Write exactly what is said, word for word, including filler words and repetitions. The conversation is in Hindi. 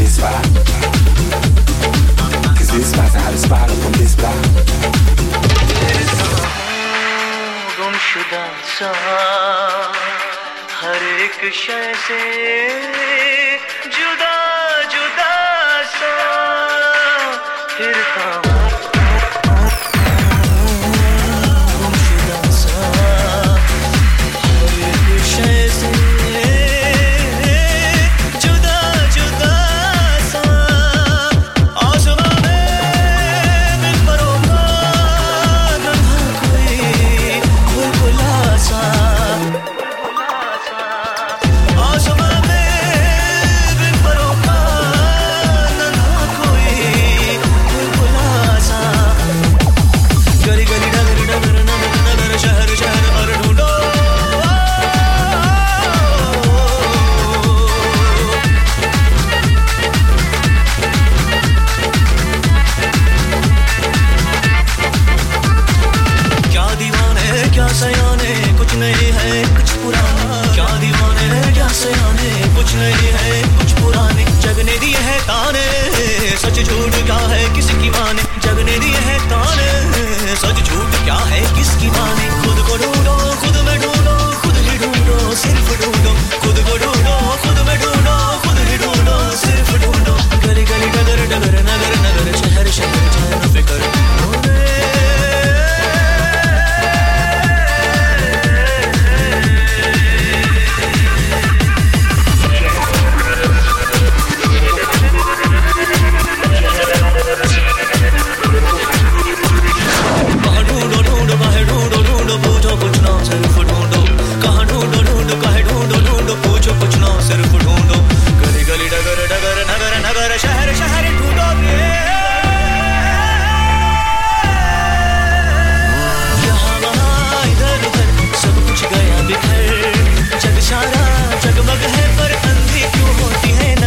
this spot. Cause this spot's the hottest spot up on this block. गुमशुदा सा हर एक शय से जुदा जुदा सा फिरता हूँ गुमशुदा सा हर एक शय से जुदा जुदा सा आसमां में बिन परों नन्हा कोई बुलबुला सा आसमां में बिन परों नन्हा कोई बुलबुला सा गली गली डगर डगर नगर नगर शहर शहर और ढूंढो क्या दीवाने क्या सयाने कुछ नहीं है कुछ पुराना क्या दीवाने क्या सयाने कुछ नहीं है कुछ पुराने जगने दिए है ताने सच झूठ क्या है किसकी माने जगने दिए है ताने सच झूठ क्या है किसकी माने खुद को ढूंढो खुद में ढूंढो खुद ही ढूंढो सिर्फ ढूंढो खुद को ढूंढो खुद में ढूंढो खुद ही ढूंढो सिर्फ ढूंढो गली गली डगर डगर नगर नगर शहर शहर जान फिकर कहाँ ढूंढो ढूंढो कहाँ ढूंढो ढूंढो पूछो कुछ ना सिर्फ ढूंढो कहाँ ढूंढो ढूंढो कहाँ ढूंढो ढूंढो पूछो कुछ ना सिर्फ ढूंढो गली गली डगर डगर नगर नगर शहर शहर ढूंढो यहाँ वहाँ इधर उधर सब कुछ गया बिखर जग सारा जगमग है पर अंधी क्यों होती है